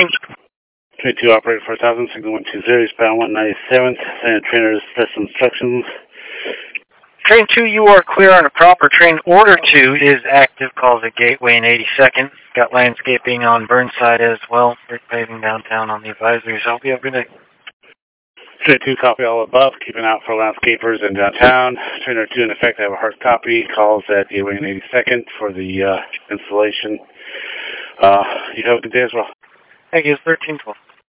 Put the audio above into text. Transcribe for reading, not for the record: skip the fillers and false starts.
speaking. Train 2 operator 4000, signal 120, bound 197th, and trainers special instructions. Train 2, you are clear on a proper train. Order 2 is active, calls at Gateway in 82nd. Got landscaping on Burnside as well. We're paving downtown on the advisory, so hope you have a good day. Train 2, copy all above, keeping out for landscapers in downtown. Trainer 2, in effect, I have a hard copy, calls at Gateway in 82nd for the installation. You have a good day as well. Thank you, 1312.